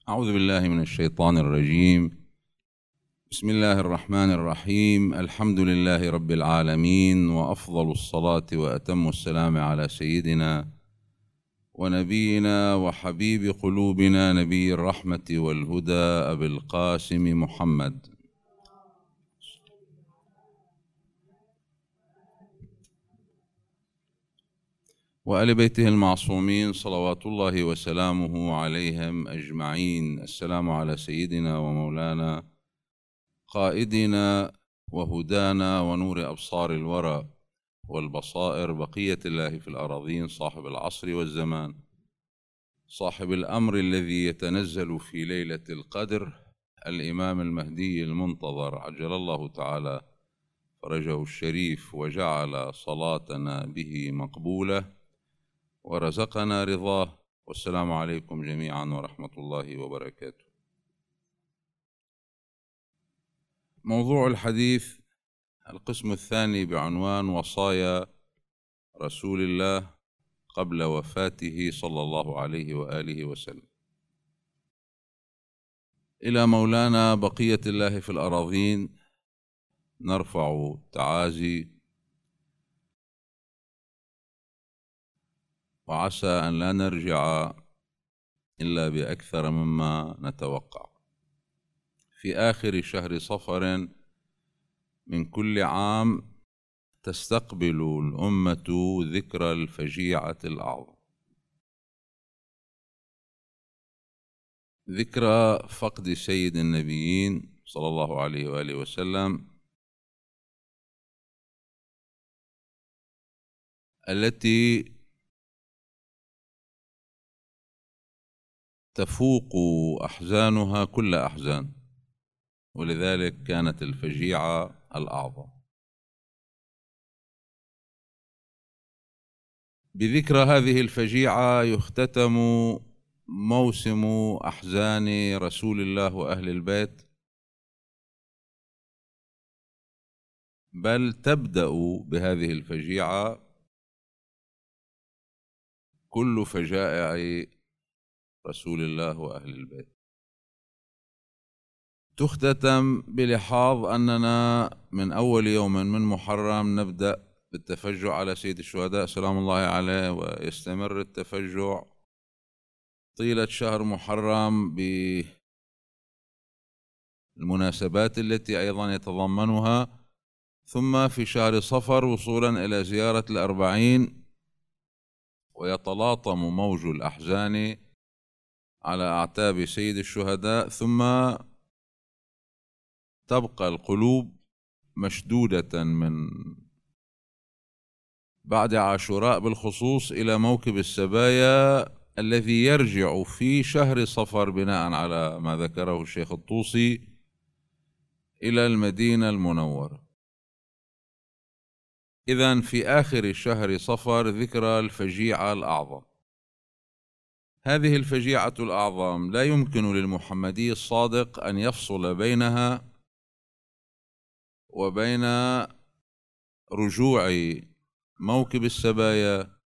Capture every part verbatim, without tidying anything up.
أعوذ بالله من الشيطان الرجيم. بسم الله الرحمن الرحيم. الحمد لله رب العالمين، وأفضل الصلاة وأتم السلام على سيدنا ونبينا وحبيب قلوبنا نبي الرحمة والهدى أبي القاسم محمد وآل بيته المعصومين صلوات الله وسلامه عليهم أجمعين. السلام على سيدنا ومولانا قائدنا وهدانا ونور أبصار الورى والبصائر، بقية الله في الأراضين، صاحب العصر والزمان، صاحب الأمر الذي يتنزل في ليلة القدر، الإمام المهدي المنتظر عجل الله تعالى فرجه الشريف وجعل صلاتنا به مقبولة ورزقنا رضاه. والسلام عليكم جميعا ورحمة الله وبركاته. موضوع الحديث القسم الثاني بعنوان وصايا رسول الله قبل وفاته صلى الله عليه وآله وسلم. إلى مولانا بقية الله في الأراضين نرفع تعازي، وعسى أن لا نرجع إلا بأكثر مما نتوقع. في آخر شهر صفر من كل عام تستقبل الأمة ذكرى الفجيعة الأعظم، ذكرى فقد سيد النبيين صلى الله عليه وآله وسلم، التي تفوق أحزانها كل أحزان، ولذلك كانت الفجيعة الأعظم. بذكرى هذه الفجيعة يختتم موسم أحزان رسول الله وأهل البيت، بل تبدأ بهذه الفجيعة كل فجائع رسول الله وأهل البيت. تختتم بلحاظ أننا من أول يوم من محرم نبدأ بالتفجع على سيد الشهداء سلام الله عليه، ويستمر التفجع طيلة شهر محرم بالمناسبات التي أيضا يتضمنها، ثم في شهر صفر وصولا إلى زيارة الأربعين، ويتلاطم موج الأحزان على أعتاب سيد الشهداء، ثم تبقى القلوب مشدودة من بعد عاشوراء بالخصوص إلى موكب السبايا الذي يرجع في شهر صفر بناء على ما ذكره الشيخ الطوسي إلى المدينة المنورة. إذن في آخر شهر صفر ذكرى الفجيعة الأعظم. هذه الفجيعة الأعظم لا يمكن للمحمدي الصادق أن يفصل بينها وبين رجوع موكب السبايا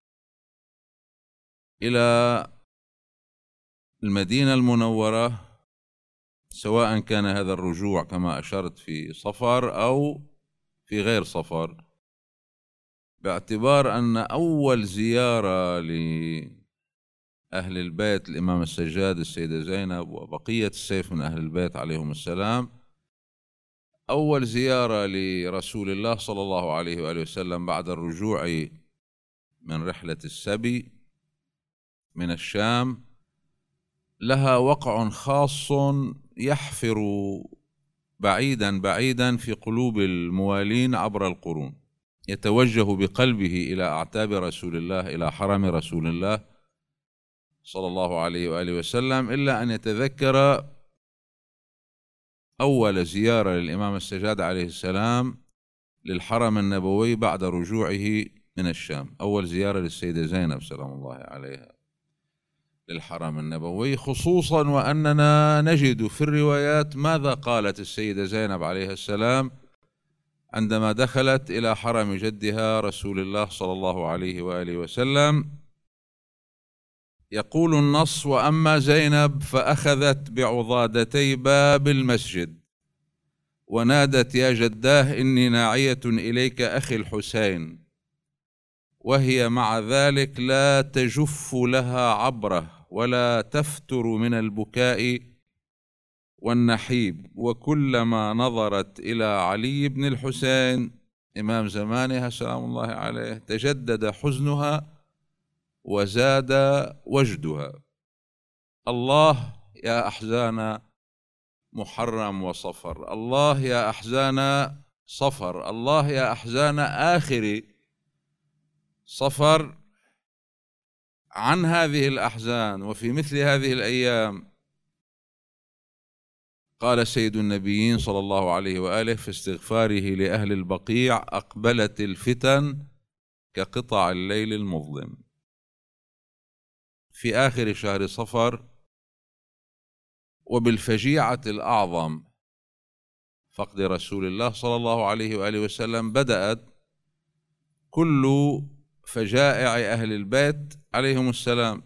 إلى المدينة المنورة، سواء كان هذا الرجوع كما أشرت في صفر أو في غير صفر، باعتبار أن أول زيارة لأهل البيت الإمام السجاد السيدة زينب وبقية السيف من أهل البيت عليهم السلام، أول زيارة لرسول الله صلى الله عليه وآله وسلم بعد الرجوع من رحلة السبي من الشام لها وقع خاص يحفر بعيدا بعيدا في قلوب الموالين عبر القرون، يتوجه بقلبه إلى أعتاب رسول الله، إلى حرم رسول الله صلى الله عليه وآله وسلم، إلا أن يتذكر أول زيارة للإمام السجاد عليه السلام للحرم النبوي بعد رجوعه من الشام، أول زيارة للسيدة زينب سلام الله عليها للحرم النبوي، خصوصا وأننا نجد في الروايات ماذا قالت السيدة زينب عليه السلام عندما دخلت إلى حرم جدها رسول الله صلى الله عليه وآله وسلم. يقول النص: وأما زينب فأخذت بعضادتي باب المسجد ونادت: يا جداه إني ناعية إليك أخي الحسين، وهي مع ذلك لا تجف لها عبرة ولا تفتر من البكاء والنحيب، وكلما نظرت إلى علي بن الحسين إمام زمانها سلام الله عليه تجدد حزنها وزاد وجدها. الله يا أحزان محرم وصفر، الله يا أحزان صفر، الله يا أحزان آخر صفر. عن هذه الأحزان وفي مثل هذه الأيام قال سيد النبيين صلى الله عليه وآله في استغفاره لأهل البقيع: أقبلت الفتن كقطع الليل المظلم. في آخر شهر صفر وبالفجيعة الأعظم فقد رسول الله صلى الله عليه وآله وسلم بدأت كل فجائع أهل البيت عليهم السلام.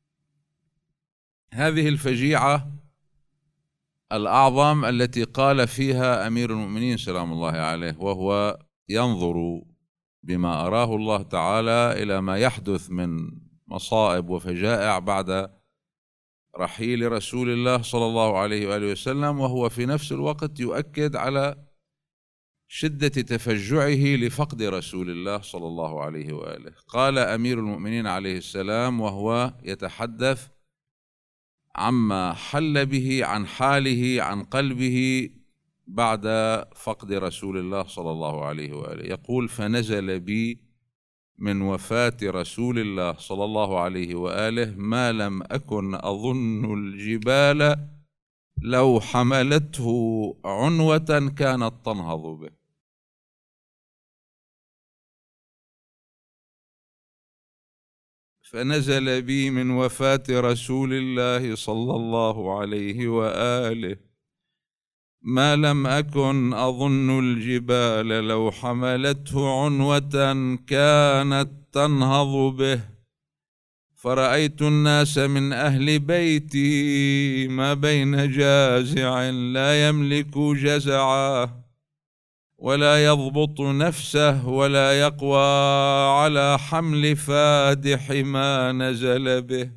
هذه الفجيعة الأعظم التي قال فيها أمير المؤمنين سلام الله عليه وهو ينظر بما أراه الله تعالى إلى ما يحدث من مصائب وفجائع بعد رحيل رسول الله صلى الله عليه وآله وسلم، وهو في نفس الوقت يؤكد على شدة تفجعه لفقد رسول الله صلى الله عليه وآله. قال أمير المؤمنين عليه السلام وهو يتحدث عما حل به، عن حاله، عن قلبه بعد فقد رسول الله صلى الله عليه وآله، يقول: فنزل بي من وفاة رسول الله صلى الله عليه وآله ما لم أكن أظن الجبال لو حملته عنوة كانت تنهض به. فنزل بي من وفاة رسول الله صلى الله عليه وآله ما لم أكن أظن الجبال لو حملته عنوة كانت تنهض به، فرأيت الناس من أهل بيتي ما بين جازع لا يملك جزعا ولا يضبط نفسه ولا يقوى على حمل فادح ما نزل به،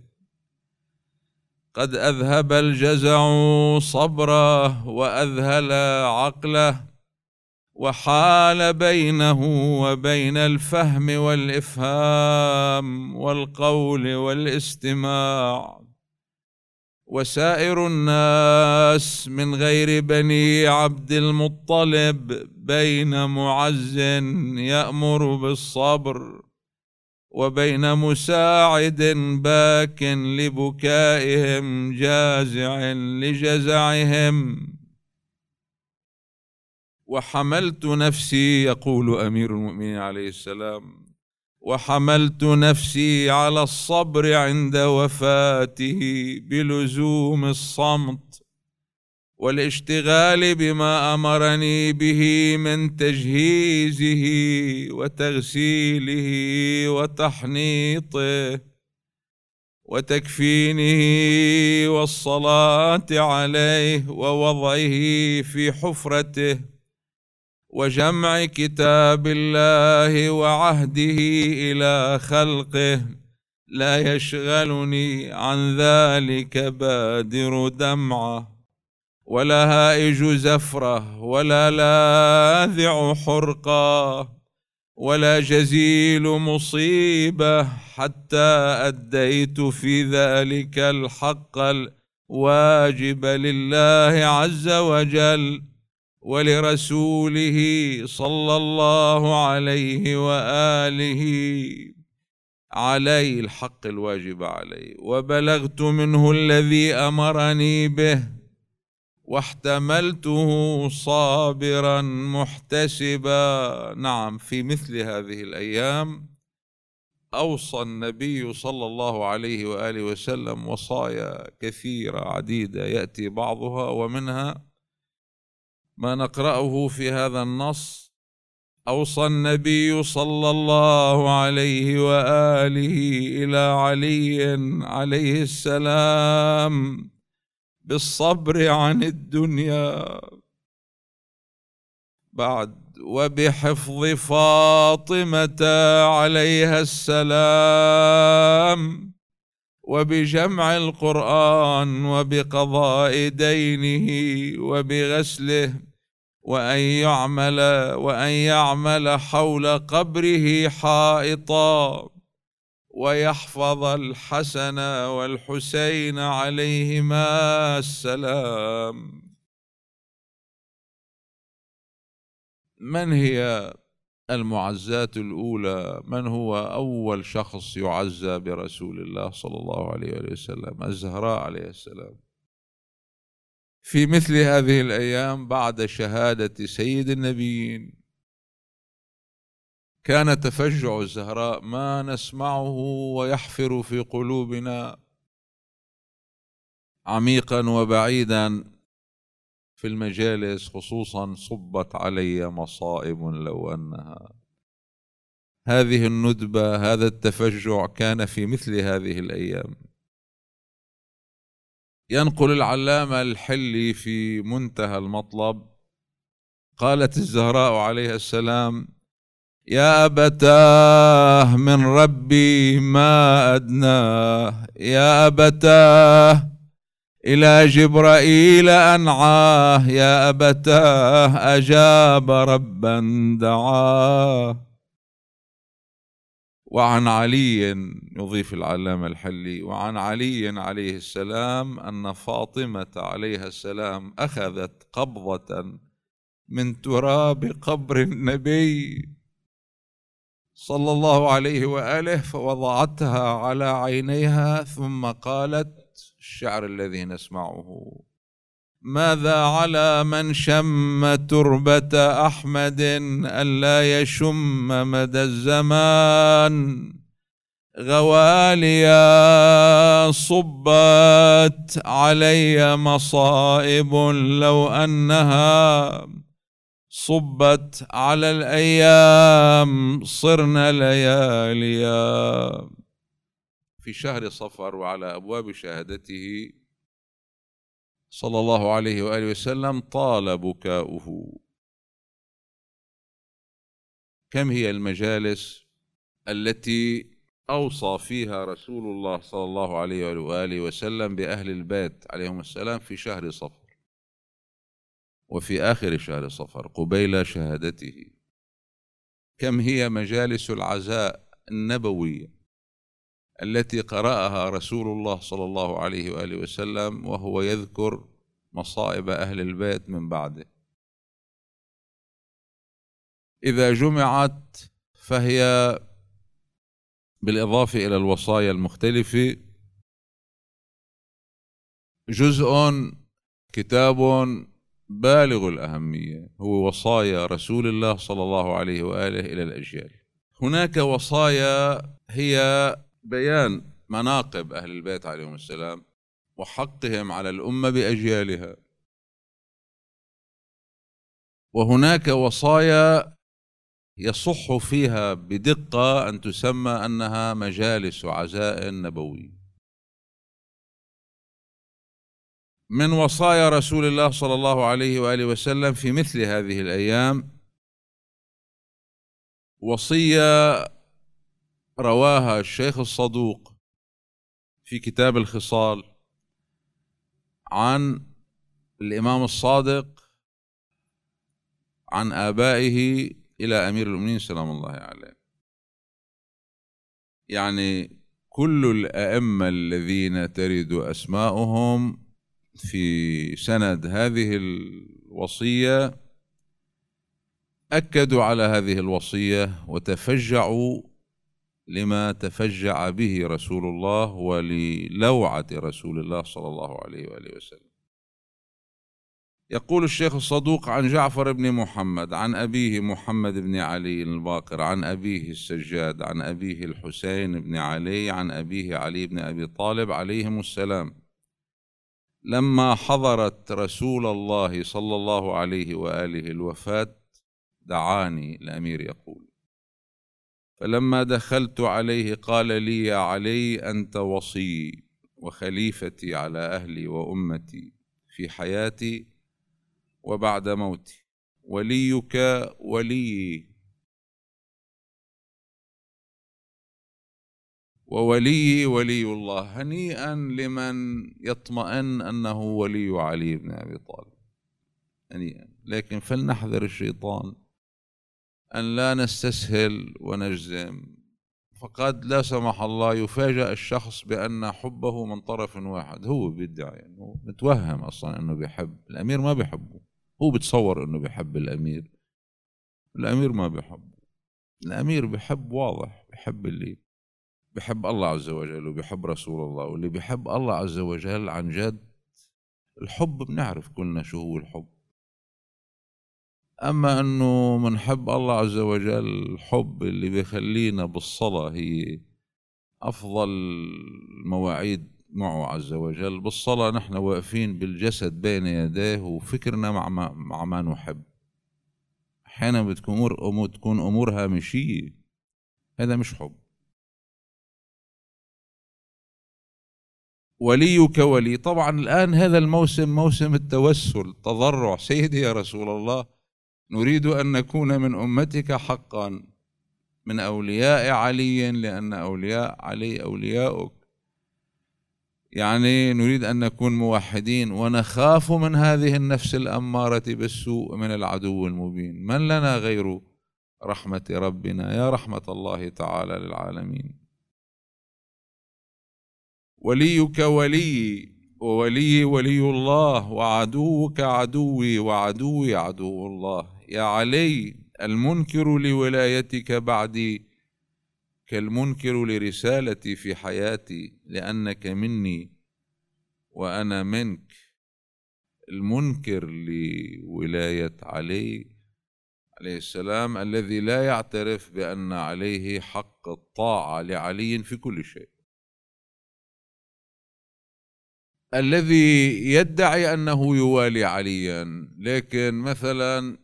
قد أذهب الجزع صبره وأذهل عقله وحال بينه وبين الفهم والإفهام والقول والاستماع، وسائر الناس من غير بني عبد المطلب بين معز يأمر بالصبر وبين مساعد باك لبكائهم جازع لجزعهم. وحملت نفسي، يقول أمير المؤمنين عليه السلام، وحملت نفسي على الصبر عند وفاته بلزوم الصمت والاشتغال بما أمرني به من تجهيزه وتغسيله وتحنيطه وتكفينه والصلاة عليه ووضعه في حفرته وجمع كتاب الله وعهده إلى خلقه، لا يشغلني عن ذلك بادر دمعة ولا هائج زفرة ولا لاذع حرقة ولا جزيل مصيبة، حتى أديت في ذلك الحق الواجب لله عز وجل ولرسوله صلى الله عليه وآله، علي الحق الواجب علي، وبلغت منه الذي أمرني به واحتملته صابرا محتسبا. نعم، في مثل هذه الأيام أوصى النبي صلى الله عليه وآله وسلم وصايا كثيرة عديدة يأتي بعضها ومنها ما نقرأه في هذا النص أوصى النبي صلى الله عليه وآله إلى علي عليه السلام بالصبر عن الدنيا، بعد وبحفظ فاطمة عليها السلام، وبجمع القرآن، وبقضاء دينه، وبغسله، وأن يعمل وأن يعمل حول قبره حائطا، ويحفظ الحسن والحسين عليهما السلام. من هي المعزات الأولى؟ من هو أول شخص يعزى برسول الله صلى الله عليه وسلم؟ الزهراء عليه السلام. في مثل هذه الأيام بعد شهادة سيد النبيين كان تفجع الزهراء ما نسمعه ويحفر في قلوبنا عميقا وبعيدا في المجالس، خصوصا صبت علي مصائب لو أنها. هذه الندبة، هذا التفجع كان في مثل هذه الأيام. ينقل العلامة الحلي في منتهى المطلب، قالت الزهراء عليها السلام: يا أبتاه من ربي ما أدناه، يا أبتاه إلى جبرائيل أنعاه، يا أبتاه أجاب ربا دعاه. وعن علي، يضيف العلامة الحلي، وعن علي عليه السلام أن فاطمة عليها السلام أخذت قبضة من تراب قبر النبي صلى الله عليه وآله فوضعتها على عينيها، ثم قالت الشعر الذي نسمعه: ماذا على من شم تربة أحمد ألا يشم مدى الزمان، غواليا صبت علي مصائب لو أنها صبت على الأيام صرنا لياليا. في شهر صفر وعلى أبواب شهادته صلى الله عليه وآله وسلم طال بكاؤه. كم هي المجالس التي أوصى فيها رسول الله صلى الله عليه وآله وسلم بأهل البيت عليهم السلام في شهر صفر وفي آخر شهر صفر قبيل شهادته. كم هي مجالس العزاء النبوية التي قرأها رسول الله صلى الله عليه وآله وسلم وهو يذكر مصائب أهل البيت من بعده. إذا جمعت فهي بالإضافة إلى الوصايا المختلفة جزء كتاب بالغ الأهمية، هو وصايا رسول الله صلى الله عليه وآله إلى الأجيال. هناك وصايا هي بيان مناقب أهل البيت عليهم السلام وحقهم على الأمة بأجيالها، وهناك وصايا يصح فيها بدقة أن تسمى أنها مجالس عزاء نبوي. من وصايا رسول الله صلى الله عليه وآله وسلم في مثل هذه الأيام وصية رواها الشيخ الصدوق في كتاب الخصال عن الإمام الصادق عن آبائه إلى أمير المؤمنين سلام الله عليه. يعني كل الأئمة الذين ترد أسماؤهم في سند هذه الوصية أكدوا على هذه الوصية وتفجعوا لما تفجع به رسول الله وللوعة رسول الله صلى الله عليه وآله وسلم. يقول الشيخ الصدوق عن جعفر بن محمد عن أبيه محمد بن علي الباقر عن أبيه السجاد عن أبيه الحسين بن علي عن أبيه علي بن أبي طالب عليهم السلام: لما حضرت رسول الله صلى الله عليه وآله الوفاة دعاني الأمير يقول. فلما دخلت عليه قال لي: يا علي، أنت وصي وخليفتي على أهلي وأمتي في حياتي وبعد موتي، وليك ولي، وولي ولي الله. هنيئا لمن يطمئن أنه ولي علي بن أبي طالب، هنيئا. لكن فلنحذر الشيطان أن لا نستسهل ونجزم، فقد لا سمح الله يفاجأ الشخص بأن حبه من طرف واحد. هو بيدعي أنه متوهم أصلا أنه بيحب الأمير، ما بيحبه. هو بتصور أنه بيحب الأمير، الأمير ما بيحبه. الأمير بيحب واضح، بيحب اللي بيحب الله عز وجل وبيحب رسول الله. واللي بيحب الله عز وجل عن جد، الحب بنعرف كلنا شو هو الحب. أما أنه منحب الله عز وجل الحب اللي بيخلينا بالصلاة هي أفضل المواعيد معه عز وجل. بالصلاة نحن واقفين بالجسد بين يديه وفكرنا مع ما, مع ما نحب. أحيانا بتكون أمور, أمور تكون أمور هامشية، هذا مش حب. وليك ولي. طبعا الآن هذا الموسم موسم التوسل، تضرع. سيدي يا رسول الله، نريد أن نكون من أمتك حقا، من أولياء علي، لأن أولياء علي أولياؤك. يعني نريد أن نكون موحدين، ونخاف من هذه النفس الأمارة بالسوء من العدو المبين. من لنا غير رحمة ربنا، يا رحمة الله تعالى للعالمين. وليك ولي، وولي ولي الله، وعدوك عدوي، وعدوي عدو الله. يا علي، المنكر لولايتك بعدي كالمنكر لرسالتي في حياتي، لأنك مني وأنا منك. المنكر لولاية علي عليه السلام الذي لا يعترف بأن عليه حق الطاعة لعلي في كل شيء، الذي يدعي أنه يوالي عليا، لكن مثلا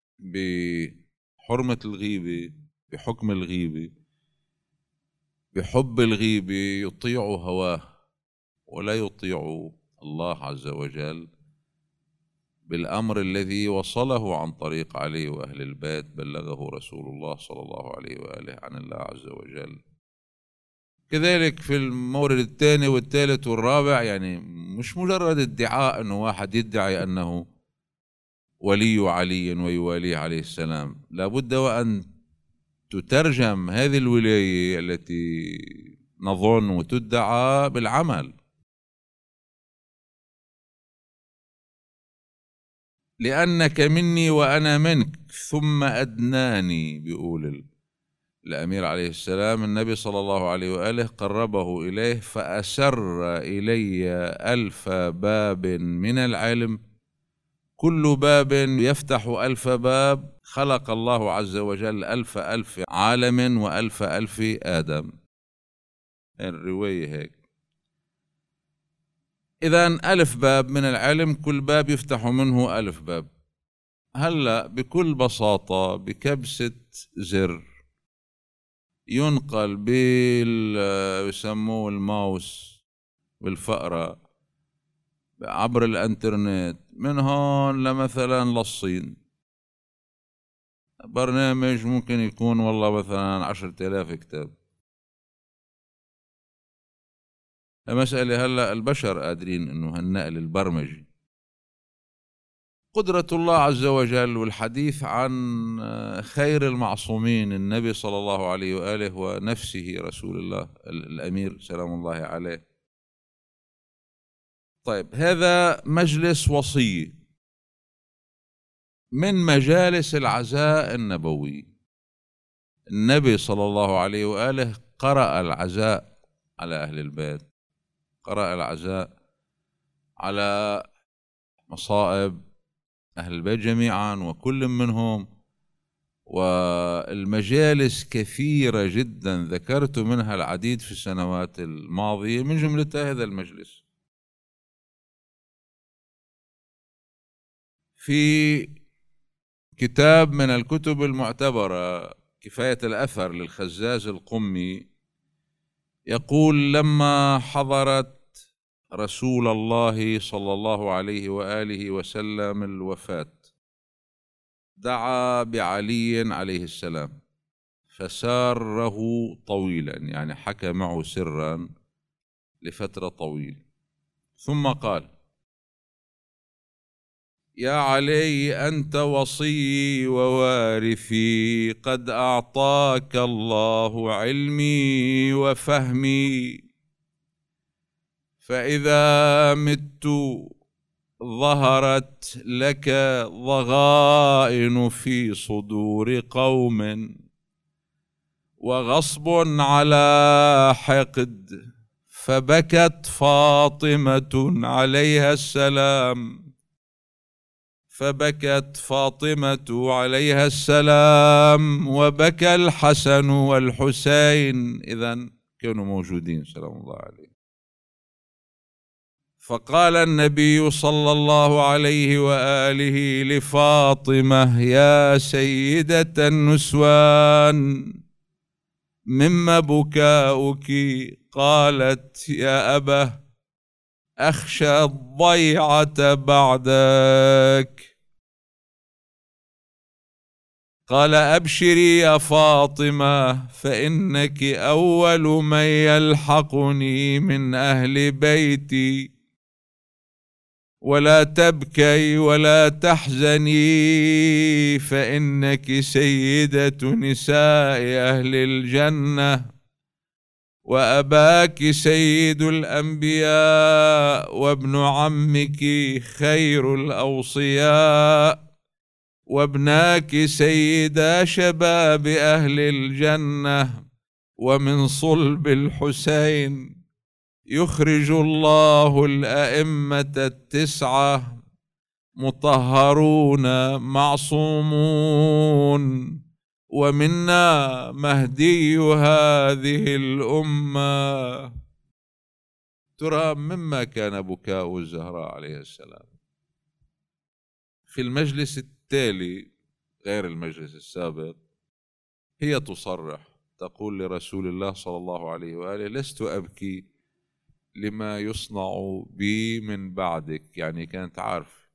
بحرمة الغيبة، بحكم الغيبة، بحب الغيبة يطيع هواه ولا يطيع الله عز وجل بالأمر الذي وصله عن طريق علي وأهل البيت، بلغه رسول الله صلى الله عليه وآله عن الله عز وجل. كذلك في المورد الثاني والثالث والرابع، يعني مش مجرد ادعاء أنه واحد يدعي أنه ولي علي ويواليه عليه السلام، لابد وأن تترجم هذه الولاية التي نظن وتدعى بالعمل. لأنك مني وأنا منك ثم أدناني، بيقول الأمير عليه السلام. النبي صلى الله عليه وآله قربه إليه فأسر إلي ألف باب من العلم، كل باب يفتح ألف باب. خلق الله عز وجل ألف ألف عالم وألف ألف آدم. الرواية هيك. إذن ألف باب من العلم، كل باب يفتح منه ألف باب. هلأ بكل بساطة بكبسة زر ينقل بال بسموه الماوس بالفأرة عبر الانترنت من هون لمثلا للصين، برنامج ممكن يكون والله مثلا عشرة آلاف كتاب. المسألة هلأ البشر قادرين انه هالنقل البرمجي. قدرة الله عز وجل. والحديث عن خير المعصومين النبي صلى الله عليه وآله ونفسه رسول الله الأمير سلام الله عليه. طيب، هذا مجلس وصي من مجالس العزاء النبوي. النبي صلى الله عليه وآله قرأ العزاء على أهل البيت، قرأ العزاء على مصائب أهل البيت جميعا وكل منهم، والمجالس كثيرة جدا ذكرت منها العديد في السنوات الماضية، من جملتها هذا المجلس. في كتاب من الكتب المعتبرة، كفاية الأثر للخزاز القمي، يقول: لما حضرت رسول الله صلى الله عليه وآله وسلم الوفاة دعا بعلي عليه السلام فساره طويلا، يعني حكى معه سرا لفترة طويلة، ثم قال: يا علي، أنت وصي ووارثي، قد أعطاك الله علمي وفهمي، فإذا مت ظهرت لك ضغائن في صدور قوم وغصب على حقد، فبكت فاطمة عليها السلام فبكت فاطمة عليها السلام وبكى الحسن والحسين، إذن كانوا موجودين سلام الله عليه. فقال النبي صلى الله عليه وآله لفاطمة: يا سيدة النسوان، مما بكاؤك؟ قالت: يا أبا، أخشى الضيعة بعدك. قال: أبشري يا فاطمة، فإنك أول من يلحقني من أهل بيتي، ولا تبكي ولا تحزني، فإنك سيدة نساء أهل الجنة، وأباك سيد الأنبياء، وابن عمك خير الأوصياء، وابناك سيدا شباب أهل الجنة، ومن صلب الحسين يخرج الله الأئمة التسعة مطهرون معصومون، ومنا مهدي هذه الأمة. ترى مما كان بكاء الزهراء عليه السلام. في المجلس التالي غير المجلس السابق هي تصرح، تقول لرسول الله صلى الله عليه وآله: لست أبكي لما يصنع بي من بعدك. يعني كانت عارفة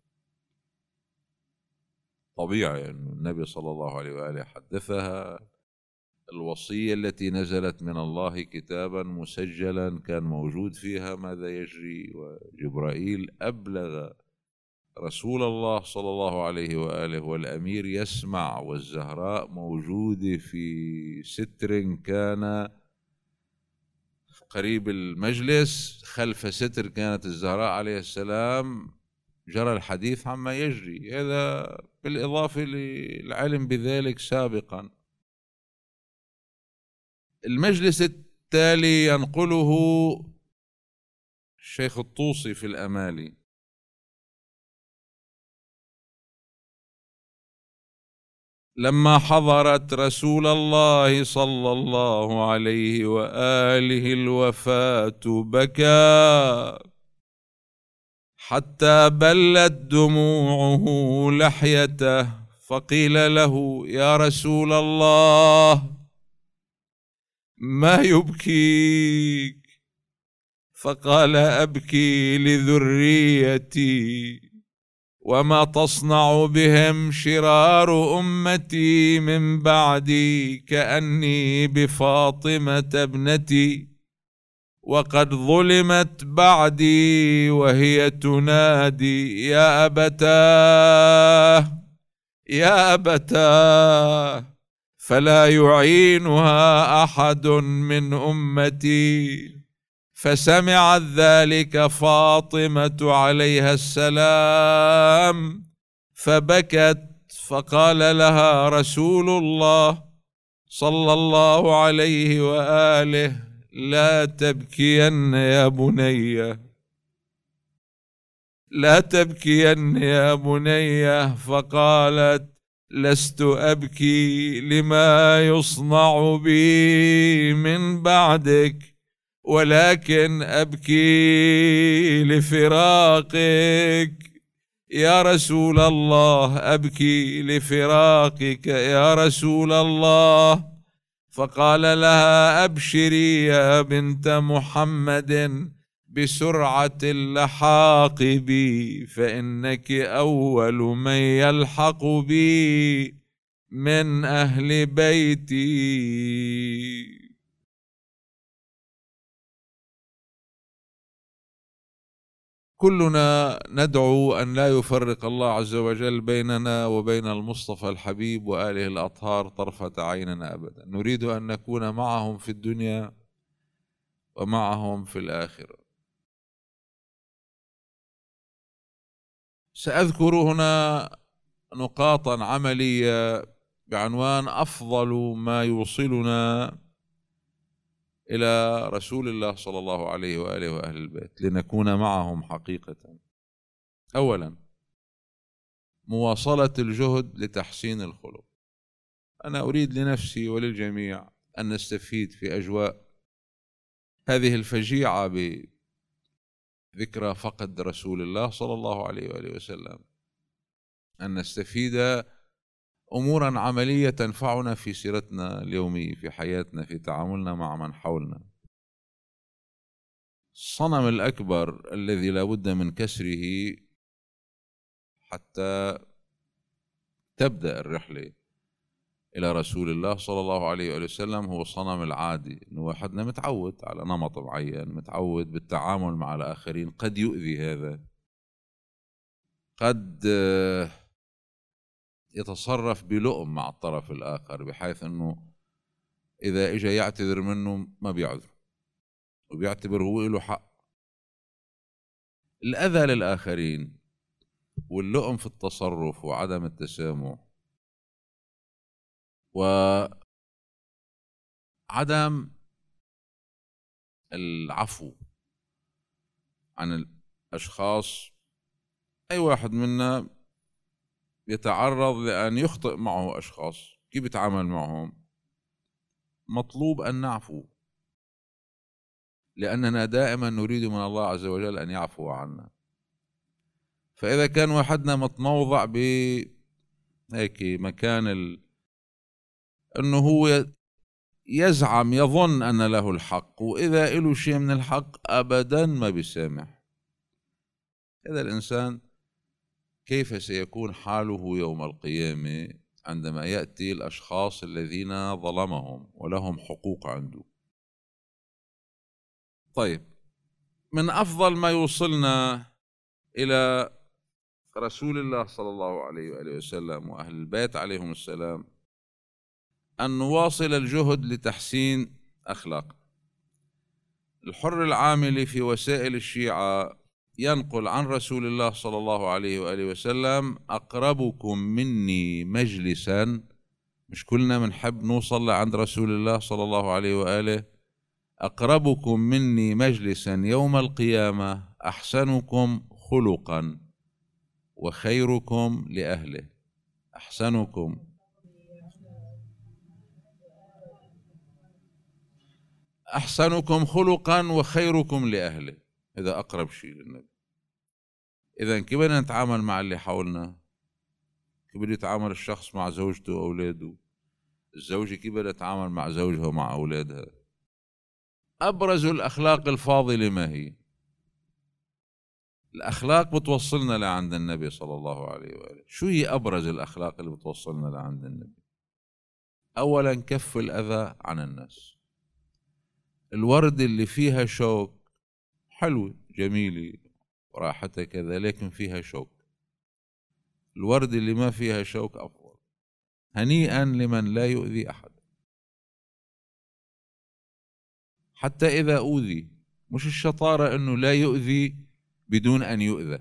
طبيعي أن النبي صلى الله عليه وآله حدثها الوصية التي نزلت من الله كتابا مسجلا كان موجود فيها ماذا يجري، وجبرائيل أبلغ رسول الله صلى الله عليه وآله والأمير يسمع، والزهراء موجودة في ستر كان قريب المجلس، خلف ستر كانت الزهراء عليه السلام، جرى الحديث عما يجري، هذا بالإضافة للعلم بذلك سابقا. المجلس التالي ينقله الشيخ الطوسي في الأمالي: لما حضرت رسول الله صلى الله عليه وآله الوفاة بكى حتى بلت دموعه لحيته، فقيل له: يا رسول الله، ما يبكيك؟ فقال: أبكي لذريتي، وما تصنع بهم شرار أمتي من بعدي، كأني بفاطمة ابنتي، وقد ظلمت بعدي وهي تنادي: يا أبتاه يا أبتاه، فلا يعينها أحد من أمتي. فسمعت ذلك فاطمة عليها السلام فبكت، فقال لها رسول الله صلى الله عليه وآله: لا تبكين يا بني، لا تبكين يا بني. فقالت: لست أبكي لما يصنع بي من بعدك، ولكن أبكي لفراقك يا رسول الله أبكي لفراقك يا رسول الله. فقال لها أبشري يا بنت محمد بسرعة اللحاق بي فإنك أول من يلحق بي من أهل بيتي. كلنا ندعو أن لا يفرق الله عز وجل بيننا وبين المصطفى الحبيب وآله الأطهار طرفة عيننا أبدا. نريد أن نكون معهم في الدنيا ومعهم في الآخرة. سأذكر هنا نقاطا عملية بعنوان أفضل ما يوصلنا إلى رسول الله صلى الله عليه وآله وأهل البيت لنكون معهم حقيقة. أولا، مواصلة الجهد لتحسين الخلق. أنا أريد لنفسي وللجميع أن نستفيد في أجواء هذه الفجيعة بذكرى فقد رسول الله صلى الله عليه وآله وسلم، أن نستفيد أمورا عملية تنفعنا في سيرتنا اليومية في حياتنا في تعاملنا مع من حولنا. الصنم الأكبر الذي لا بد من كسره حتى تبدأ الرحلة إلى رسول الله صلى الله عليه وآله وسلم هو الصنم العادي، إنه واحدنا متعود على نمط معين، متعود بالتعامل مع الآخرين، قد يؤذي هذا، قد يتصرف بلؤم مع الطرف الآخر بحيث أنه إذا إجا يعتذر منه ما بيعذر وبيعتبر هو له حق. الأذى للآخرين واللؤم في التصرف وعدم التسامح وعدم العفو عن الأشخاص، أي واحد منا يتعرض لأن يخطئ معه أشخاص، كيف يتعامل معهم؟ مطلوب أن نعفو، لأننا دائما نريد من الله عز وجل أن يعفو عنا. فإذا كان واحدنا متموضع بهيك مكان ال... أنه هو يزعم يظن أن له الحق، وإذا له شيء من الحق أبدا ما بيسامح، هذا الإنسان كيف سيكون حاله يوم القيامة عندما يأتي الأشخاص الذين ظلمهم ولهم حقوق عنده؟ طيب، من أفضل ما يوصلنا إلى رسول الله صلى الله عليه وآله وسلم وأهل البيت عليهم السلام أن نواصل الجهد لتحسين أخلاق. الحر العاملي في وسائل الشيعة ينقل عن رسول الله صلى الله عليه وآله وسلم: أقربكم مني مجلسا، مش كلنا منحب نوصل لعند رسول الله صلى الله عليه وآله، أقربكم مني مجلسا يوم القيامة أحسنكم خلقا وخيركم لأهله. أحسنكم أحسنكم خلقا وخيركم لأهله، هذا أقرب شيء للنبي. إذا كيف بدنا نتعامل مع اللي حولنا؟ كيف بده يتعامل الشخص مع زوجته وأولاده؟ الزوجة كيف بدها تتعامل مع زوجها ومع أولادها؟ أبرز الأخلاق الفاضلة ما هي؟ الأخلاق بتوصلنا لعند النبي صلى الله عليه وآله. شو هي أبرز الأخلاق اللي بتوصلنا لعند النبي؟ أولا، كف الأذى عن الناس. الورد اللي فيها شوك حلوة جميلة وراحتها كذا، لكن فيها شوك. الورد اللي ما فيها شوك أفضل. هنيئا لمن لا يؤذي أحد، حتى إذا أوذي. مش الشطارة أنه لا يؤذي بدون أن يؤذى،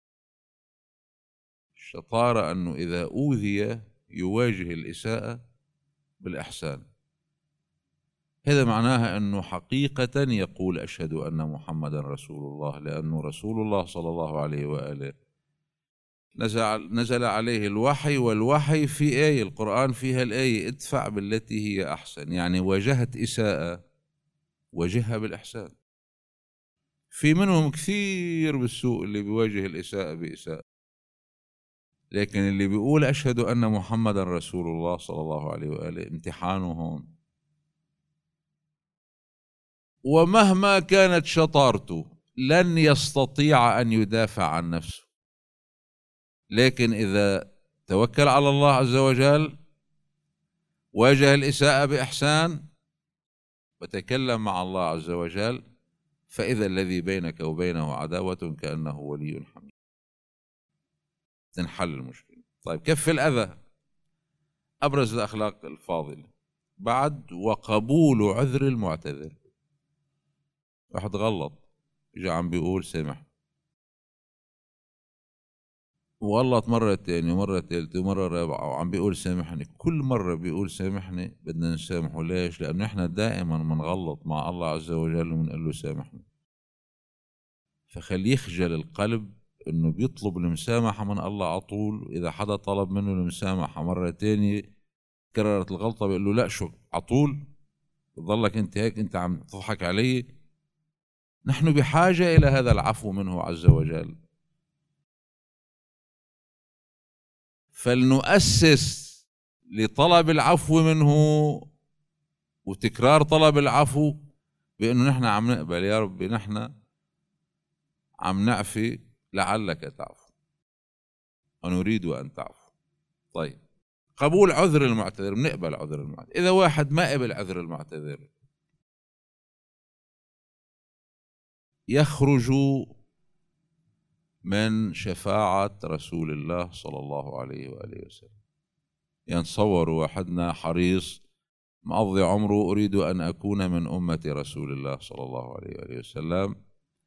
الشطارة أنه إذا أوذي يواجه الإساءة بالإحسان. هذا معناها أنه حقيقة يقول أشهد أن محمدا رسول الله، لأنه رسول الله صلى الله عليه وآله نزل, نزل عليه الوحي، والوحي في آية القرآن فيها الآية: ادفع بالتي هي أحسن، يعني واجهت إساءة واجهها بالإحسان. في منهم كثير بالسوء اللي بيواجه الإساءة بإساءة، لكن اللي بيقول أشهد أن محمدا رسول الله صلى الله عليه وآله امتحانه هون. ومهما كانت شطارته لن يستطيع أن يدافع عن نفسه، لكن إذا توكل على الله عز وجل، واجه الإساءة بإحسان، وتكلم مع الله عز وجل، فإذا الذي بينك وبينه عداوة كأنه ولي حميم، تنحل المشكلة. طيب كف الأذى، أبرز الأخلاق الفاضلة بعد وقبول عذر المعتذر. واحد غلط اجى عم بيقول سامح، وغلط مرة تانية ومرة تالتة ومرة رابعة وعم بيقول سامحني، كل مرة بيقول سامحني بدنا نسامحه. ليش؟ لأنه احنا دائما منغلط مع الله عز وجل ومنقول له سامحني. فخليه يخجل القلب انه بيطلب المسامحة من الله على طول. واذا حدا طلب منه المسامحة مرة تانية كررت الغلطة بيقول له لا شو على طول بتضلك انت هيك، انت عم تضحك علي. نحن بحاجة الى هذا العفو منه عز وجل، فلنؤسس لطلب العفو منه وتكرار طلب العفو بانه نحن عم نقبل يا ربي، نحن عم نعفي لعلك تعفو ونريد ان تعفو. طيب قبول عذر المعتذر، بنقبل عذر المعتذر. اذا واحد ما قبل عذر المعتذر يخرج من شفاعة رسول الله صلى الله عليه وآله وسلم. ينصور واحدنا حريص مقضي عمره أريد أن أكون من أمة رسول الله صلى الله عليه وآله وسلم،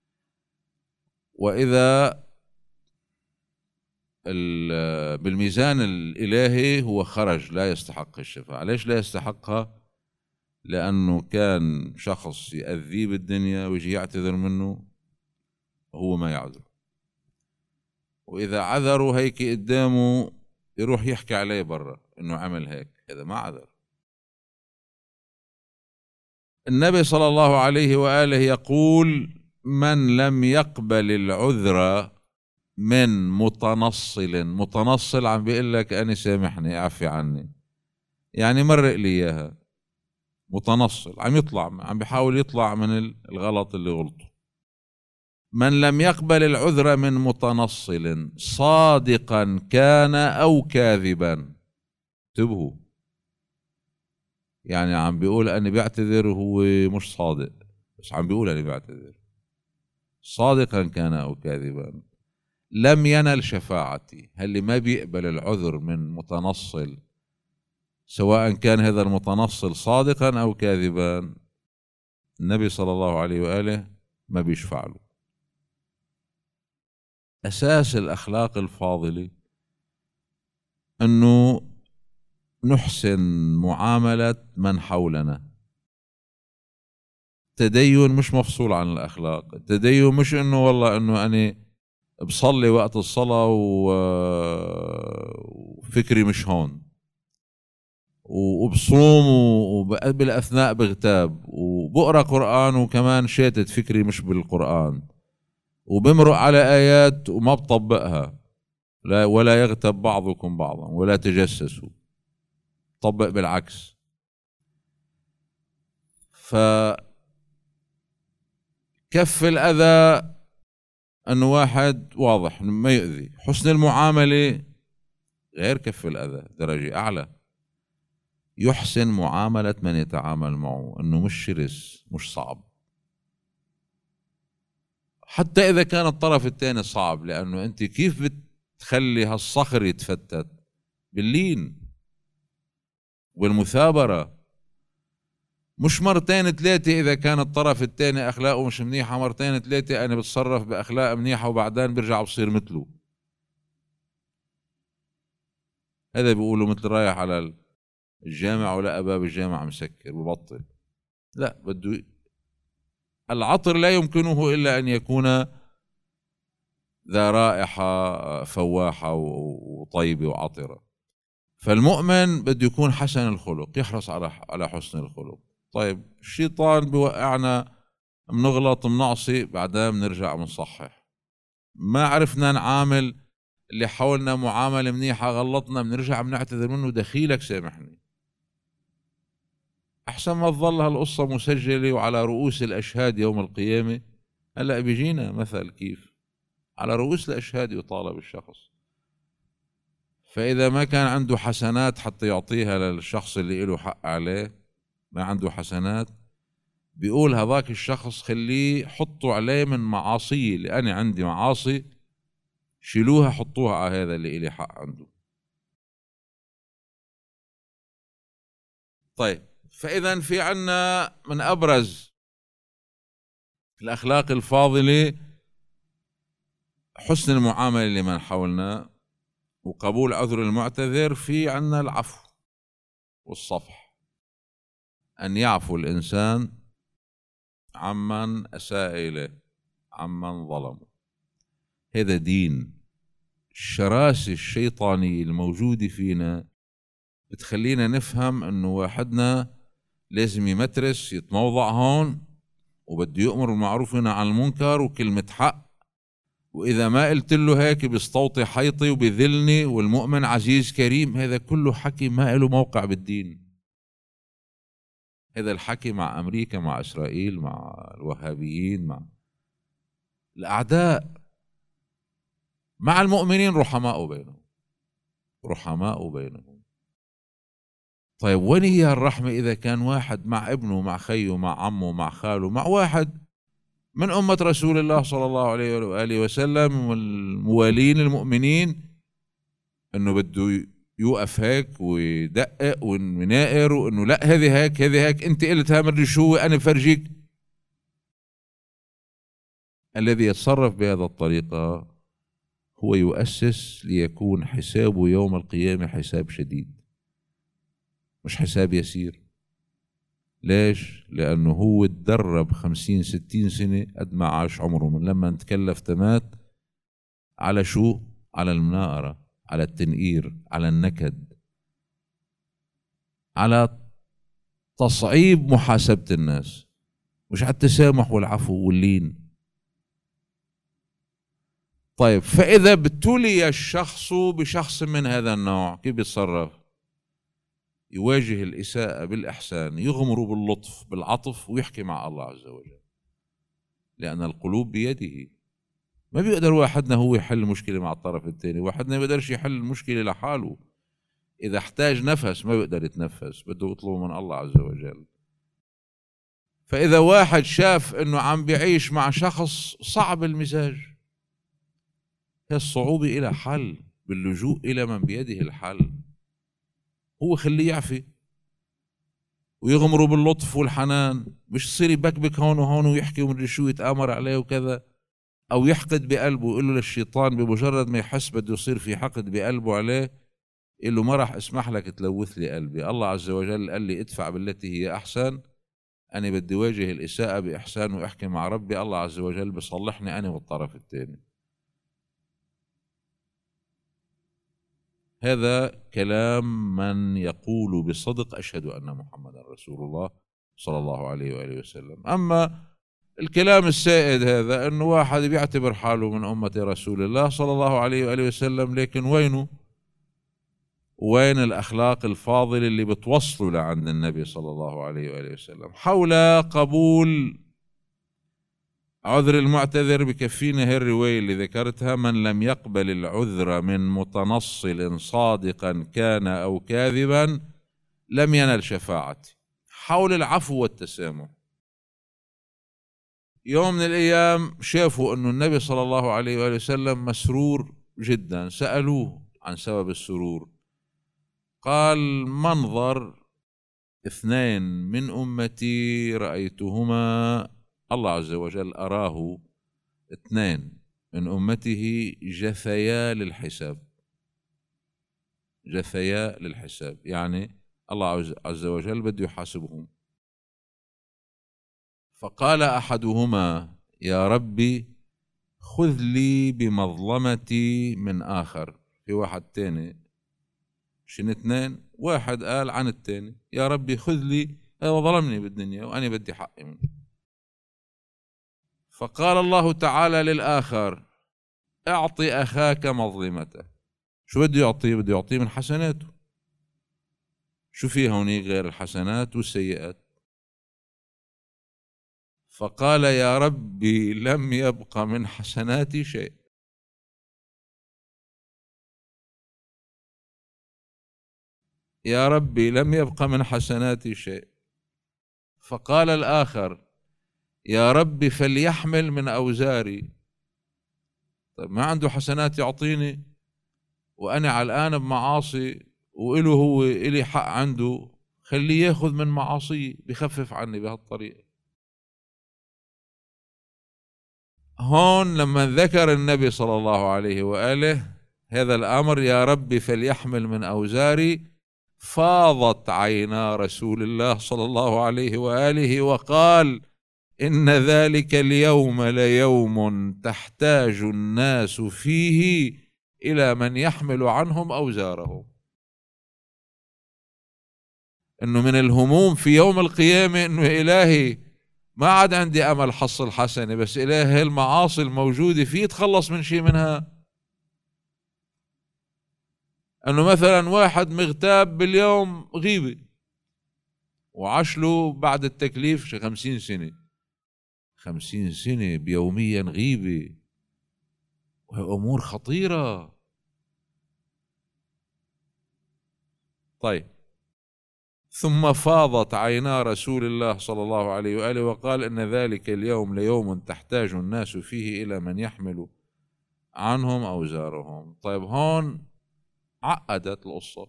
وإذا بالميزان الإلهي هو خرج لا يستحق الشفاعة. ليش لا يستحقها؟ لأنه كان شخص يأذيه بالدنيا ويجي يعتذر منه وهو ما يعذر، وإذا عذروا هيك قدامه يروح يحكي عليه برا إنه عمل هيك، هذا ما عذر. النبي صلى الله عليه وآله يقول من لم يقبل العذر من متنصل، متنصل عم بيقول لك أنا سامحني اعفي عني، يعني مرق لي إياها. متنصل عم يطلع، عم بيحاول يطلع من الغلط اللي غلطه. من لم يقبل العذر من متنصل صادقا كان أو كاذبا. انتبهوا، يعني عم بيقول أنا بيعتذر وهو مش صادق، بس عم بيقول أنا بيعتذر. صادقا كان أو كاذبا لم ينل شفاعتي. اللي ما بيقبل العذر من متنصل سواء كان هذا المتنصل صادقا أو كاذبا، النبي صلى الله عليه وآله ما بيشفع له. أساس الأخلاق الفاضلة أنه نحسن معاملة من حولنا. التدين مش مفصول عن الأخلاق. التدين مش أنه والله أنه أنا بصلي وقت الصلاة وفكري مش هون، وبصوم وبالأثناء بغتاب، وبقرأ قرآن وكمان شاتت فكري مش بالقرآن، وبمرق على آيات وما بطبقها. لا، ولا يغتب بعضكم بعضا ولا تجسسوا، طبق بالعكس. فكف الأذى أنه واحد واضح ما يؤذي. حسن المعاملة غير كف الأذى، درجة أعلى. يحسن معاملة من يتعامل معه، أنه مش شرس مش صعب، حتى إذا كان الطرف الثاني صعب. لأنه أنت كيف بتخلي هالصخر يتفتت؟ باللين والمثابرة، مش مرتين ثلاثة. إذا كان الطرف الثاني أخلاقه مش منيحة مرتين ثلاثة أنا بتصرف بأخلاق منيحة وبعدين برجع بصير مثله. هذا بيقولوا مثل رايح على الجامع ولا باب الجامع مسكر ببطل. لا، بده العطر لا يمكنه إلا أن يكون ذا رائحة فواحة وطيبة وعطرة. فالمؤمن بده يكون حسن الخلق، يحرص على على حسن الخلق. طيب الشيطان بوقعنا، بنغلط بنعصي بعدين بنرجع بنصحح. ما عرفنا نعامل اللي حاولنا معاملة منيحة غلطنا بنرجع بنعتذر منه، دخيلك سامحني، أحسن ما تظل هالقصة مسجلة وعلى رؤوس الأشهاد يوم القيامة. هلأ بيجينا مثل كيف على رؤوس الأشهاد يطالب الشخص، فإذا ما كان عنده حسنات حتى يعطيها للشخص اللي له حق عليه، ما عنده حسنات، بيقول هذاك الشخص خليه حطوا عليه من معاصي، لأني عندي معاصي شيلوها حطوها على هذا اللي إلي حق عنده. طيب، فإذا في عنا من أبرز الأخلاق الفاضلة حسن المعاملة لمن حولنا وقبول عذر المعتذر. في عنا العفو والصفح، أن يعفو الإنسان عمن أساء إليه، عمن ظلمه. هذا دين. الشراسة الشيطانية الموجودة فينا بتخلينا نفهم أنه واحدنا لازم يمترس يتموضع هون وبده يؤمر بالمعروف وينهى عن المنكر وكلمة حق، وإذا ما قلت له هيك بيستوطي حيطي وبذلني والمؤمن عزيز كريم. هذا كله حكي ما له موقع بالدين. هذا الحكي مع أمريكا، مع إسرائيل، مع الوهابيين، مع الأعداء. مع المؤمنين رحماء بينهم، رحماء بينهم. طيب وين هي الرحمة إذا كان واحد مع ابنه، مع خيه، مع عمه، مع خاله، مع واحد من أمة رسول الله صلى الله عليه وآله وسلم والموالين المؤمنين، إنه بده يوقف هيك ويدقق ويناقر وإنه لا هذه هيك هذه هيك، أنت قلتها مدري شو أنا بفرجيك. الذي يتصرف بهذه الطريقة هو يؤسس ليكون حسابه يوم القيامة حساب شديد، مش حساب يسير. ليش؟ لأنه هو تدرب خمسين ستين سنة قد ما عاش عمره، من لما تكلف تمات على شو؟ على المناقرة، على التنقير، على النكد، على تصعيب محاسبة الناس، مش على التسامح والعفو واللين. طيب فإذا ابتلي الشخص بشخص من هذا النوع كيف بيتصرف؟ يواجه الإساءة بالإحسان، يغمر باللطف بالعطف، ويحكي مع الله عز وجل، لأن القلوب بيده. ما بيقدر واحدنا هو يحل مشكلة مع الطرف الثاني، واحدنا ما بيقدرش يحل المشكلة لحاله. إذا احتاج نفس ما بيقدر يتنفس، بده يطلب من الله عز وجل. فإذا واحد شاف إنه عم بيعيش مع شخص صعب المزاج، هي الصعوبة إلى حل، باللجوء إلى من بيده الحل. هو خليه يعفي ويغمره باللطف والحنان، مش يصير يبكبك هون وهون ويحكي ومدري شو يتآمر عليه وكذا، أو يحقد بقلبه. يقول له للشيطان بمجرد ما يحس بده يصير في حقد بقلبه عليه، يقول له ما راح اسمح لك تلوث لي قلبي. الله عز وجل قال لي ادفع بالتي هي أحسن، أنا بدي واجه الإساءة بإحسان وأحكي مع ربي. الله عز وجل بصلحني أنا والطرف الثاني. هذا كلام من يقول بصدق أشهد أن محمدا رسول الله صلى الله عليه وآله وسلم. أما الكلام السائد هذا أنه واحد بيعتبر حاله من أمة رسول الله صلى الله عليه وآله وسلم، لكن وينه؟ وين الأخلاق الفاضلة اللي بتوصلوا لعند النبي صلى الله عليه وآله وسلم حول قبول عذر المعتذر؟ بكفينا هي الرواية اللي ذكرتها: من لم يقبل العذر من متنصل صادقا كان أو كاذبا لم ينل شفاعتي. حول العفو والتسامح. يوم من الأيام شافوا أنه النبي صلى الله عليه وآله وسلم مسرور جدا، سألوه عن سبب السرور، قال: منظر اثنين من أمتي رأيتهما، الله عز وجل أراه اثنين من أمته جثيا للحساب. جثيا للحساب يعني الله عز وجل بده يحاسبهم. فقال أحدهما: يا ربي خذ لي بمظلمتي من آخر. في واحد تاني، شن اثنين، واحد قال عن التاني: يا ربي خذ لي، هذا ظلمني بالدنيا وأنا بدي حقي منه. فقال الله تعالى للآخر: اعطي أخاك مظلمته. شو بده يعطيه؟ بده يعطيه من حسناته. شو في هونيك غير الحسنات والسيئات؟ فقال يا ربي لم يبق من حسناتي شيء. يا ربي لم يبق من حسناتي شيء. فقال الآخر يا ربي فليحمل من أوزاري. طيب ما عنده حسنات يعطيني وأنا علقان بمعاصي وإله هو إلي حق عنده، خليه ياخذ من معاصي بخفف عني بهالطريقة. هون لما ذكر النبي صلى الله عليه وآله هذا الأمر يا ربي فليحمل من أوزاري، فاضت عينا رسول الله صلى الله عليه وآله وقال إن ذلك اليوم ليوم تحتاج الناس فيه إلى من يحمل عنهم أوزارهم. إنه من الهموم في يوم القيامة إنه إلهي ما عاد عندي أمل حصل حسنة، بس إلهي المعاصي الموجودة فيه تخلص من شيء منها. أنه مثلا واحد مغتاب باليوم غيبة وعشله بعد التكليف شي خمسين سنة، خمسين سنة بيوميا غيبة، وهي أمور خطيرة. طيب ثم فاضت عينا رسول الله صلى الله عليه وآله وقال إن ذلك اليوم ليوم تحتاج الناس فيه إلى من يحمل عنهم أوزارهم. طيب هون عقدت القصة.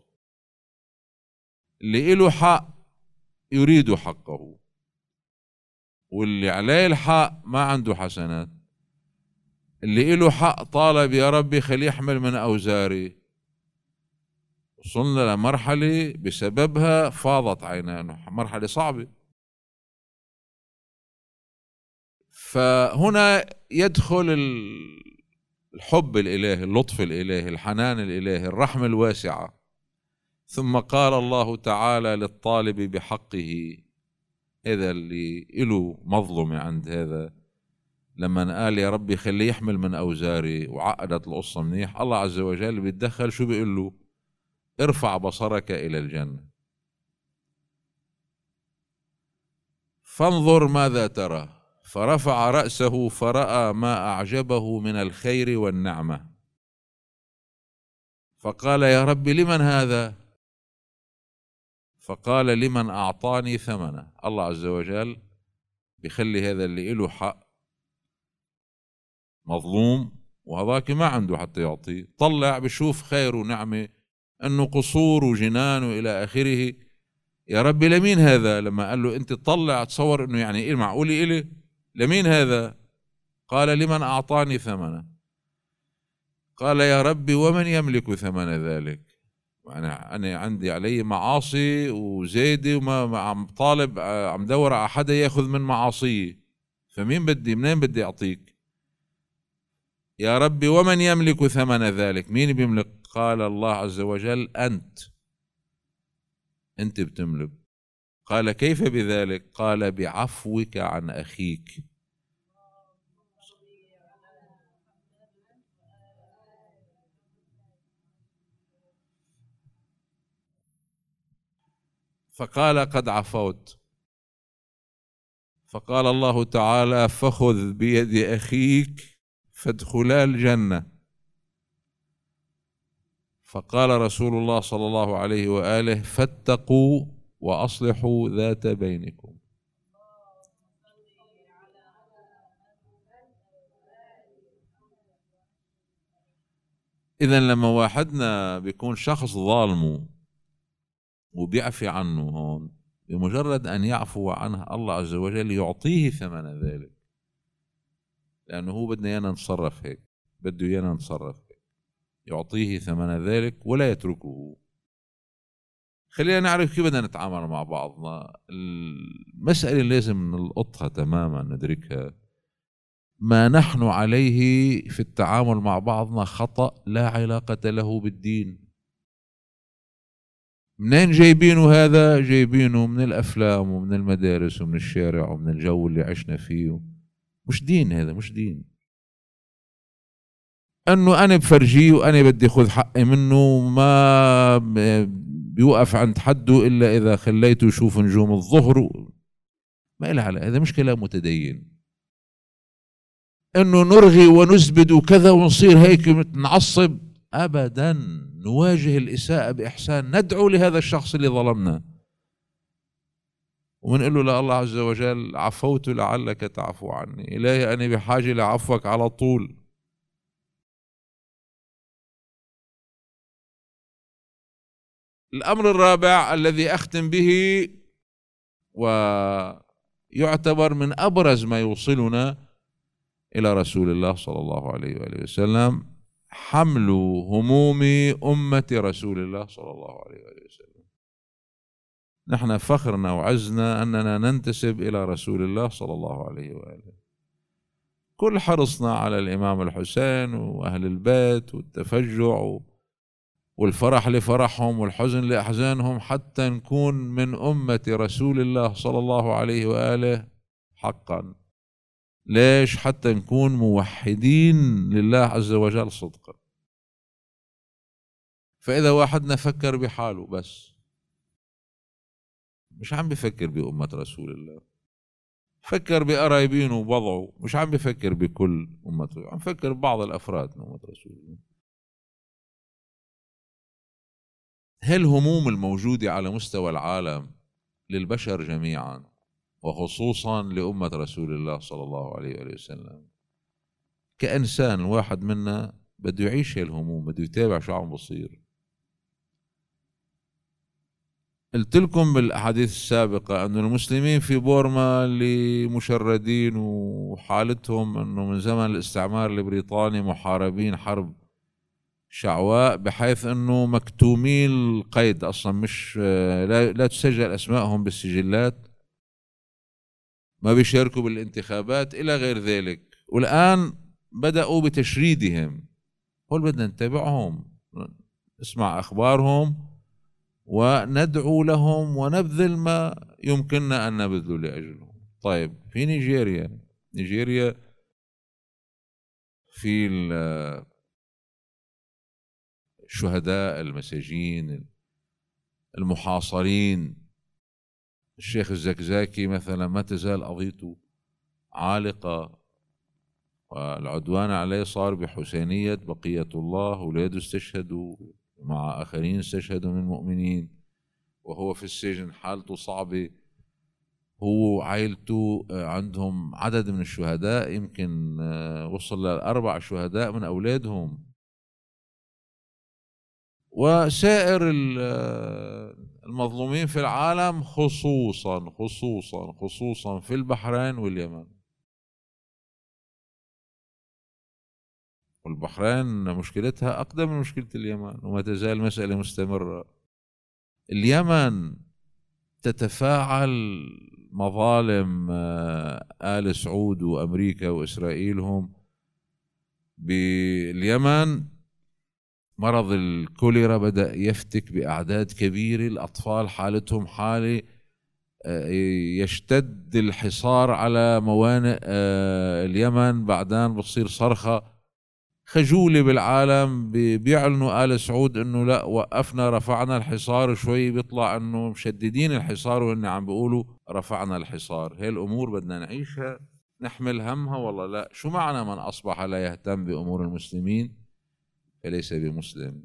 اللي إله حق يريد حقه، واللي عليه الحق ما عنده حسنات. اللي إله حق طالب يا ربي خليه يحمل من أوزاري. وصلنا لمرحلة بسببها فاضت عيناه، مرحلة صعبة. فهنا يدخل الحب الإلهي، اللطف الإلهي، الحنان الإلهي، الرحمة الواسعة. ثم قال الله تعالى للطالب بحقه، هذا اللي إله مظلمة عند هذا، لما قال يا ربي خليه يحمل من أوزاري وعقدت القصة منيح، الله عز وجل بيتدخل. شو بيقول له؟ ارفع بصرك إلى الجنة فانظر ماذا ترى. فرفع رأسه فرأى ما أعجبه من الخير والنعمة، فقال يا رب لمن هذا؟ فقال لمن أعطاني ثمنه. الله عز وجل بيخلي هذا اللي له حق مظلوم وهذاك ما عنده حتى يعطيه، طلع بشوف خير ونعمة، أنه قصور وجنان وإلى آخره. يا ربي لمين هذا؟ لما قال له أنت تطلع تصور أنه يعني إيه معقول إلي؟ لمين هذا؟ قال لمن أعطاني ثمنه. قال يا ربي ومن يملك ثمن ذلك؟ أنا أنا عندي علي معاصي وزيدة وما عم طالب، عم دور على حدا ياخذ من معاصي، فمين بدي منين بدي أعطيك؟ يا ربي ومن يملك ثمن ذلك؟ مين بيملك؟ قال الله عز وجل أنت، أنت بتملك. قال كيف بذلك؟ قال بعفوك عن أخيك. فقال قد عفوت. فقال الله تعالى فخذ بيد أخيك فادخلا الجنة. فقال رسول الله صلى الله عليه وآله فاتقوا وأصلحوا ذات بينكم. إذن لما واحدنا بيكون شخص ظالمه وبيعفي عنه، هون بمجرد أن يعفو عنه الله عز وجل يعطيه ثمن ذلك، لأنه هو بدنا إيانا نتصرف هيك، بده إيانا نتصرف هيك، يعطيه ثمن ذلك ولا يتركه. خلينا نعرف كيف بدنا نتعامل مع بعضنا. المسألة لازم نلقطها تماما، ندركها. ما نحن عليه في التعامل مع بعضنا خطأ لا علاقة له بالدين. منين جايبينه هذا؟ جايبينه من الأفلام ومن المدارس ومن الشارع ومن الجو اللي عشنا فيه. مش دين، هذا مش دين. انه انا بفرجيه وانا بدي خذ حقي منه، ما بيوقف عند حده الا اذا خليته يشوف نجوم الظهر. ما إلها علاقة، هذا مش كلام متدين. انه نرغي ونزبد وكذا ونصير هيك نعصب، ابدا. نواجه الاساءة باحسان، ندعو لهذا الشخص اللي ظلمنا ونقول له: لا الله عز وجل عفوت لعلك تعفو عني، الهي انا بحاجة لعفوك على طول. الامر الرابع الذي اختم به، ويعتبر من ابرز ما يوصلنا الى رسول الله صلى الله عليه واله وسلم، حمل هموم امه رسول الله صلى الله عليه واله وسلم. نحن فخرنا وعزنا اننا ننتسب الى رسول الله صلى الله عليه واله. كل حرصنا على الامام الحسين واهل البيت والتفجع والفرح لفرحهم والحزن لأحزانهم، حتى نكون من أمة رسول الله صلى الله عليه وآله حقا. ليش؟ حتى نكون موحدين لله عز وجل صدقا. فإذا واحدنا فكر بحاله بس، مش عم بفكر بأمة رسول الله، فكر بقرايبينه ووضعه، مش عم بفكر بكل أمته، عم بفكر ببعض الأفراد من أمة رسول الله. هالهموم الموجودة على مستوى العالم للبشر جميعا، وخصوصا لأمة رسول الله صلى الله عليه وآله وسلم، كإنسان واحد منا بده يعيش هالهموم، بده يتابع شو عم بصير. قلت لكم بالأحاديث السابقة أن المسلمين في بورما اللي مشردين وحالتهم أنه من زمن الاستعمار البريطاني محاربين حرب شعواء، بحيث أنه مكتومين القيد أصلا، مش لا, لا تسجل أسمائهم بالسجلات، ما بيشاركوا بالانتخابات إلى غير ذلك. والآن بدأوا بتشريدهم. قل بدنا نتابعهم، نسمع أخبارهم وندعو لهم ونبذل ما يمكننا أن نبذله لأجلهم. طيب، في نيجيريا نيجيريا في الشهداء المساجين المحاصرين، الشيخ الزكزاكي مثلا ما تزال قضيته عالقة، والعدوان عليه صار بحسينية بقية الله، ولاده استشهدوا مع آخرين استشهدوا من المؤمنين، وهو في السجن حالته صعبة. هو وعائلته عندهم عدد من الشهداء، يمكن وصل لأربع شهداء من أولادهم. وسائر المظلومين في العالم، خصوصا خصوصا خصوصا في البحرين واليمن. والبحرين مشكلتها أقدم من مشكلة اليمن، وما تزال مسألة مستمرة. اليمن تتفاعل مظالم آل سعود وأمريكا وإسرائيل. هم باليمن مرض الكوليرا بدأ يفتك بأعداد كبيرة، الأطفال حالتهم حالة، يشتد الحصار على موانئ اليمن، بعدين بتصير صرخة خجولة بالعالم، بيعلنوا آل سعود انه لا وقفنا رفعنا الحصار، شوي بيطلع انه مشددين الحصار وان عم بيقولوا رفعنا الحصار. هي الامور بدنا نعيشها، نحمل همها والله لا. شو معنى من اصبح لا يهتم بامور المسلمين فليس بمسلم؟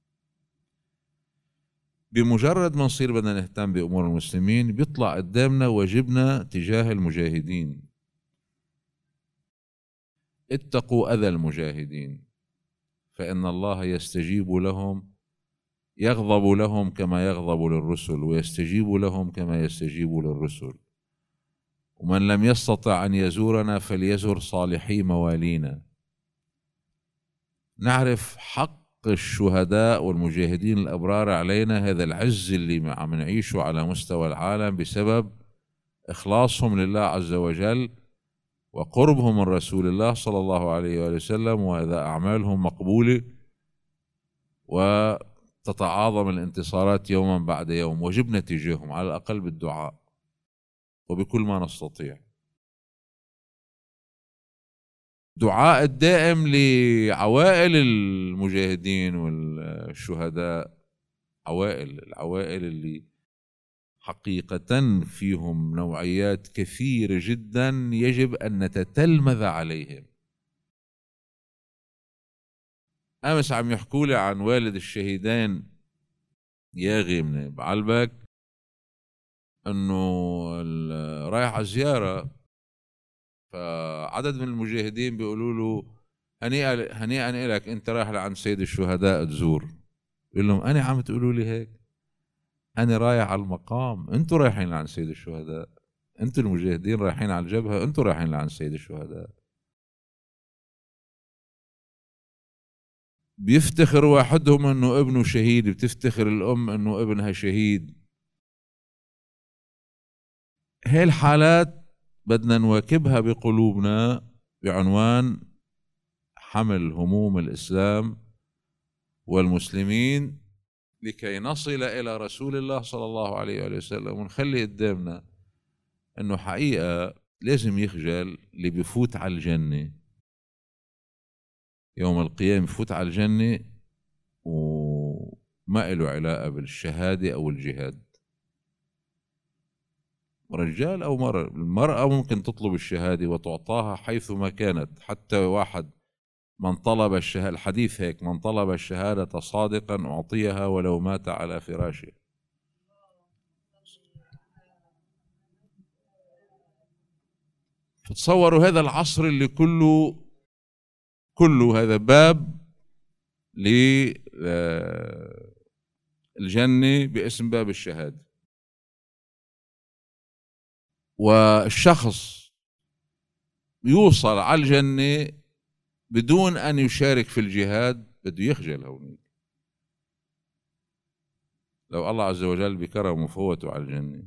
بمجرد ما نصير بدنا نهتم بامور المسلمين بيطلع قدامنا واجبنا تجاه المجاهدين. اتقوا أذى المجاهدين فإن الله يستجيب لهم، يغضب لهم كما يغضب للرسل، ويستجيب لهم كما يستجيب للرسل. ومن لم يستطع أن يزورنا فليزور صالحي موالينا. نعرف حق الشهداء والمجاهدين الأبرار علينا، هذا العز اللي عم نعيشه على مستوى العالم بسبب إخلاصهم لله عز وجل وقربهم من رسول الله صلى الله عليه وآله وسلم، وإذا أعمالهم مقبولة وتتعاظم الانتصارات يوما بعد يوم. وجبنا تجاههم على الأقل بالدعاء وبكل ما نستطيع. دعاء الدائم لعوائل المجاهدين والشهداء، عوائل العوائل اللي حقيقة فيهم نوعيات كثيرة جدا يجب أن نتتلمذ عليهم. أمس عم يحكوا لي عن والد الشهيدين ياغي من بعلبك، أنه رايح على زيارة، فعدد من المجاهدين بيقولوا له هنيئا هنيئا لك، أنت رايح لعند سيد الشهداء تزور. يقول لهم أنا عم تقولوا لي هيك؟ أنا رايح على المقام، أنتوا رايحين لعند سيد الشهداء، أنتوا المجاهدين رايحين على الجبهة، أنتوا رايحين لعند سيد الشهداء. بيفتخر واحدهم أنه ابنه شهيد، بتفتخر الأم أنه ابنها شهيد. هاي الحالات بدنا نواكبها بقلوبنا بعنوان حمل هموم الإسلام والمسلمين لكي نصل إلى رسول الله صلى الله عليه وآله وسلم، ونخلي قدامنا أنه حقيقة لازم يخجل اللي بفوت على الجنة يوم القيامة، بفوت على الجنة وما له علاقة بالشهادة أو الجهاد، رجال أو مرأة. المرأة ممكن تطلب الشهادة وتعطاها حيثما كانت، حتى واحد من طلب الشهادة، الحديث هيك، من طلب الشهادة صادقا أعطيها ولو مات على فراشه. فتصوروا هذا العصر اللي كله كله هذا باب للجنة باسم باب الشهادة، والشخص يوصل على الجنة بدون أن يشارك في الجهاد بده يخجل. هونيك لو الله عز وجل بكرمه فوته على الجنة.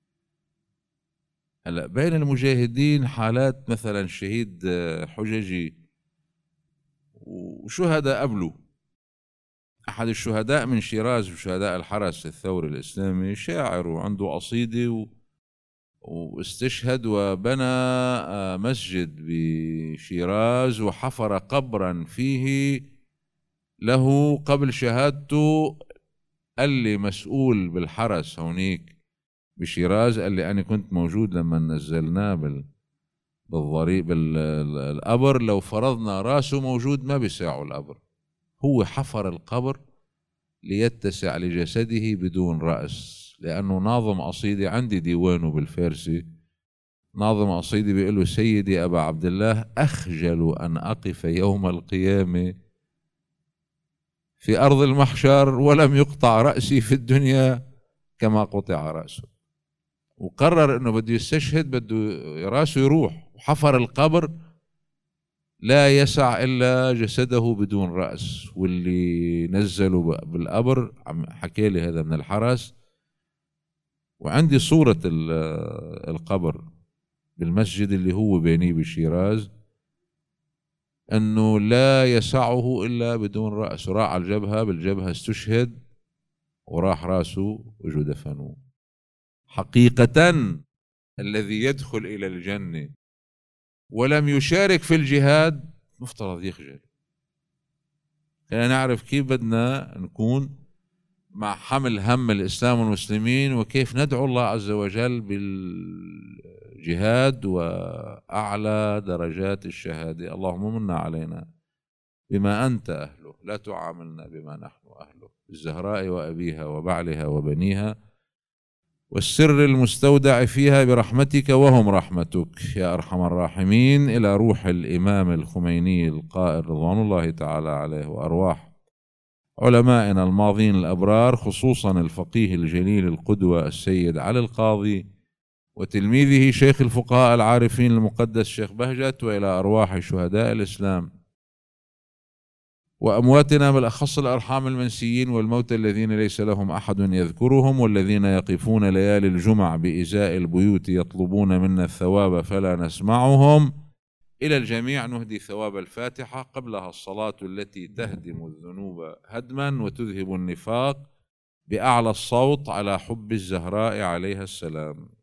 هلا بين المجاهدين حالات، مثلا الشهيد حججي وشهداء قبله. أحد الشهداء من شيراز وشهداء الحرس الثوري الإسلامي شاعر وعنده قصيدة و... واستشهد وبنى مسجد بشيراز وحفر قبرا فيه له قبل شهادته. قال لي مسؤول بالحرس هونيك بشيراز، قال لي أنا كنت موجود لما نزلناه بال... بالضريب بالقبر، لو فرضنا راسه موجود ما بيساعوا القبر، هو حفر القبر ليتسع لجسده بدون رأس، لأنه ناظم قصيدة، عندي ديوانه بالفارسي، ناظم قصيدة بيقول له سيدي أبا عبد الله أخجل أن أقف يوم القيامة في أرض المحشر ولم يقطع رأسي في الدنيا كما قطع رأسه. وقرر أنه بده يستشهد، بده رأسه يروح، وحفر القبر لا يسع إلا جسده بدون رأس. واللي نزلوا بالقبر عم حكى لي هذا من الحرس، وعندي صورة القبر بالمسجد اللي هو بينيه بشيراز، أنه لا يسعه إلا بدون رأس، راح على الجبهة، بالجبهة استشهد وراح رأسه وجو دفنوه. حقيقة الذي يدخل إلى الجنة ولم يشارك في الجهاد مفترض يخجل. خلينا نعرف كيف بدنا نكون مع حمل هم الإسلام والمسلمين، وكيف ندعو الله عز وجل بالجهاد وأعلى درجات الشهادة. اللهم منا علينا بما أنت أهله، لا تعاملنا بما نحن أهله، الزهراء وأبيها وبعلها وبنيها والسر المستودع فيها برحمتك وهم رحمتك يا أرحم الراحمين. إلى روح الإمام الخميني القائل رضوان الله تعالى عليه، وأرواح علمائنا الماضين الأبرار، خصوصا الفقيه الجليل القدوة السيد علي القاضي، وتلميذه شيخ الفقهاء العارفين المقدس شيخ بهجت، وإلى أرواح شهداء الإسلام وأمواتنا بالأخص الأرحام المنسيين والموتى الذين ليس لهم أحد يذكرهم، والذين يقفون ليالي الجمع بإزاء البيوت يطلبون منا الثواب فلا نسمعهم. إلى الجميع نهدي ثواب الفاتحة قبلها الصلاة التي تهدم الذنوب هدما وتذهب النفاق بأعلى الصوت على حب الزهراء عليها السلام.